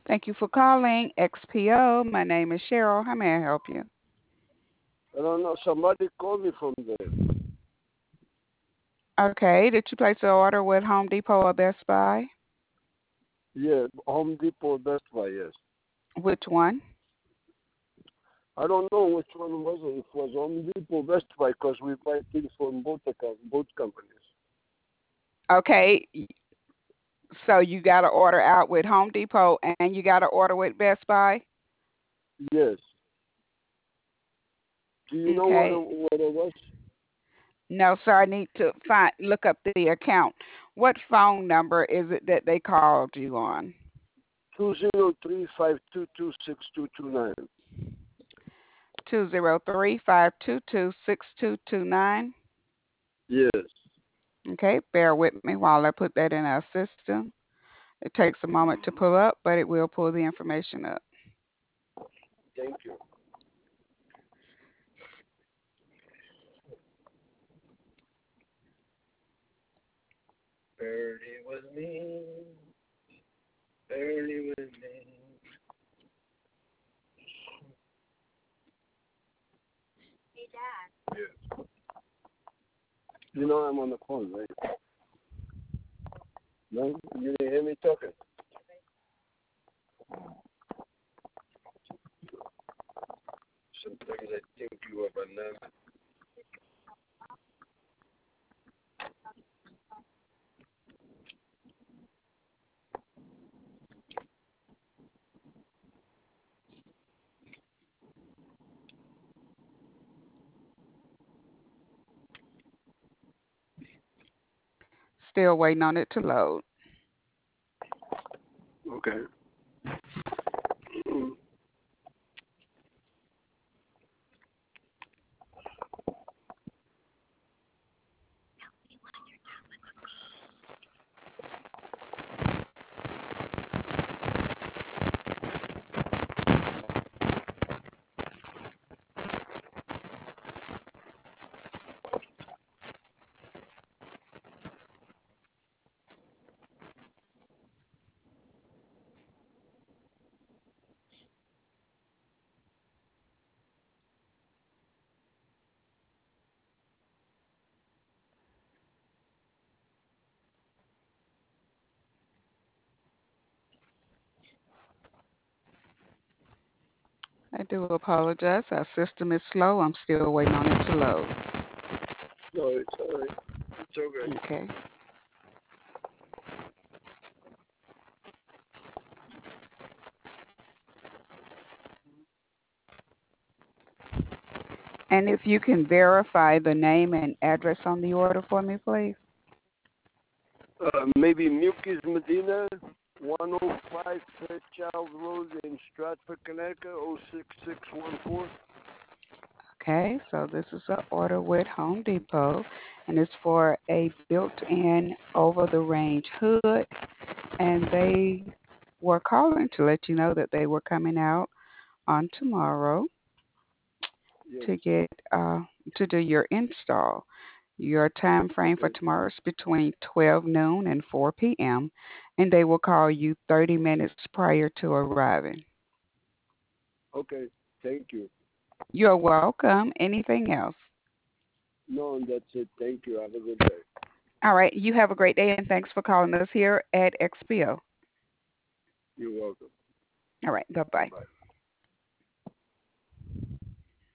Thank you for calling XPO. My name is Cheryl. How may I help you? I don't know. Somebody called me from there. Okay. Did you place an order with Home Depot or Best Buy? Yeah, Home Depot, Best Buy. Yes. Which one? I don't know which one was it. It was Home Depot, Best Buy, because we buy things from both companies. Okay. So you got to order out with Home Depot and you got to order with Best Buy? Yes. Do you know Okay. what it was? No, sir. I need to look up the account. What phone number is it that they called you on? 203-522-6229. 203-522-6229. Yes. Okay. Bear with me while I put that in our system. It takes a moment to pull up, but it will pull the information up. Thank you. Early with me. Early with me. Yeah. You know I'm on the phone, right? No? You didn't hear me talking? Sometimes I think you are banana. Still waiting on it to load. Okay. I do apologize. Our system is slow. I'm still waiting on it to load. No, it's all right. It's okay. Okay. And if you can verify the name and address on the order for me, please. Maybe Milky's Medina, 105 Fairchild Road in Stratford, Connecticut, 06614. Okay, so this is an order with Home Depot, and it's for a built-in over-the-range hood, and they were calling to let you know that they were coming out on tomorrow Yes. to get to do your install. Your time frame for Okay. tomorrow is between 12 noon and 4 p.m., and they will call you 30 minutes prior to arriving. Okay. Thank you. You're welcome. Anything else? No, that's it. Thank you. Have a good day. All right. You have a great day, and thanks for calling us here at XPO. You're welcome. All right. Bye bye. Bye-bye.